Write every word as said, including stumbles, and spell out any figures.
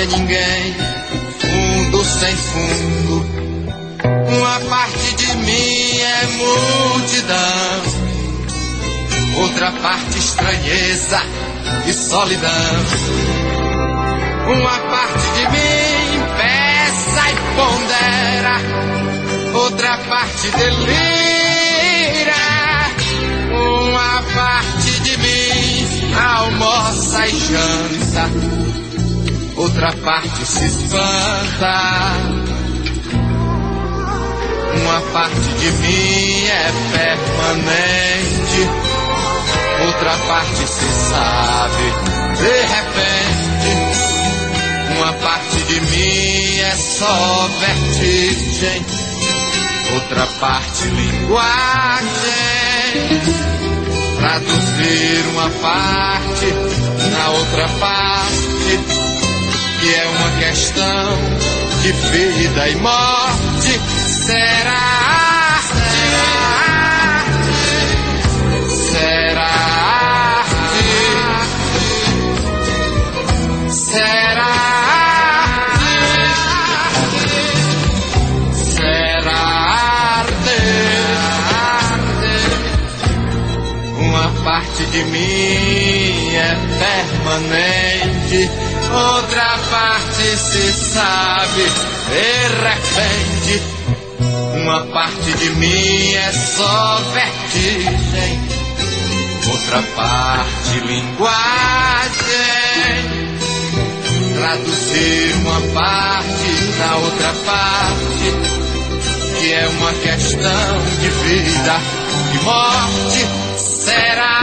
é ninguém, fundo sem fundo. Uma parte de mim é multidão, outra parte estranheza e solidão. Uma parte de mim pensa e pondera, outra parte delira. Uma parte de mim almoça e janta, outra parte se espanta. Uma parte de mim é permanente, outra parte se sabe de repente. Uma parte de mim é só vertigem, outra parte linguagem. Traduzir uma parte na outra parte, que é uma questão de vida e morte. Será arte? Será arte? Será arte? Será arte? Uma parte de mim é permanente, outra parte se sabe de repente. Uma parte de mim é só vertigem, outra parte linguagem. Traduzir uma parte na outra parte, que é uma questão de vida e morte. Será